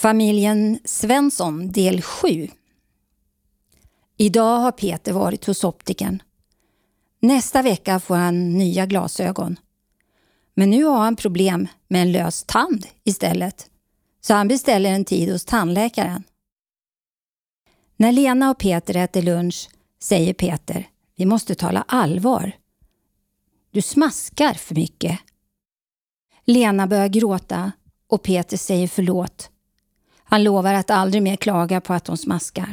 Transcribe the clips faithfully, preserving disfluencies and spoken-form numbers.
Familjen Svensson del sju. Idag har Peter varit hos optikern. Nästa vecka får han nya glasögon. Men nu har han problem med en lös tand istället. Så han beställer en tid hos tandläkaren. När Lena och Peter äter lunch säger Peter: vi måste tala allvar. Du smaskar för mycket. Lena börjar gråta och Peter säger förlåt. Han lovar att aldrig mer klaga på att hon smaskar.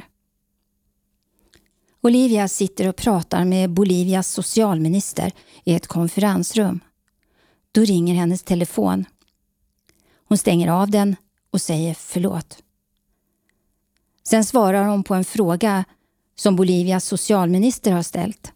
Olivia sitter och pratar med Bolivias socialminister i ett konferensrum. Då ringer hennes telefon. Hon stänger av den och säger förlåt. Sen svarar hon på en fråga som Bolivias socialminister har ställt.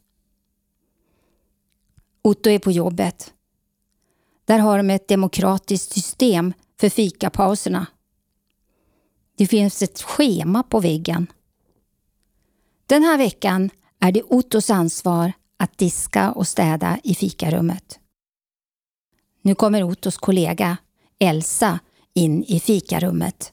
Otto är på jobbet. Där har de ett demokratiskt system för fikapauserna. Det finns ett schema på väggen. Den här veckan är det Ottos ansvar att diska och städa i fikarummet. Nu kommer Ottos kollega Elsa in i fikarummet.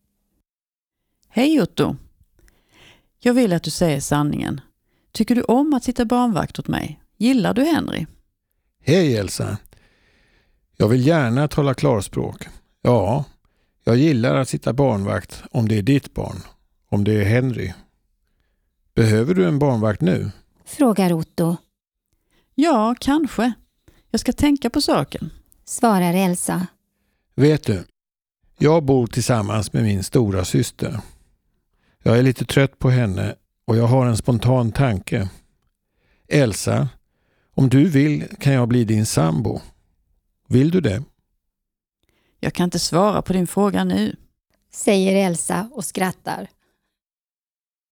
Hej Otto. Jag vill att du säger sanningen. Tycker du om att sitta barnvakt åt mig? Gillar du Henry? Hej Elsa. Jag vill gärna tala klarspråk. Ja, jag gillar att sitta barnvakt om det är ditt barn. Om det är Henry. Behöver du en barnvakt nu? Frågar Otto. Ja, kanske. Jag ska tänka på saken. Svarar Elsa. Vet du, jag bor tillsammans med min stora syster. Jag är lite trött på henne och jag har en spontan tanke. Elsa, om du vill kan jag bli din sambo. Vill du det? Jag kan inte svara på din fråga nu. Säger Elsa och skrattar.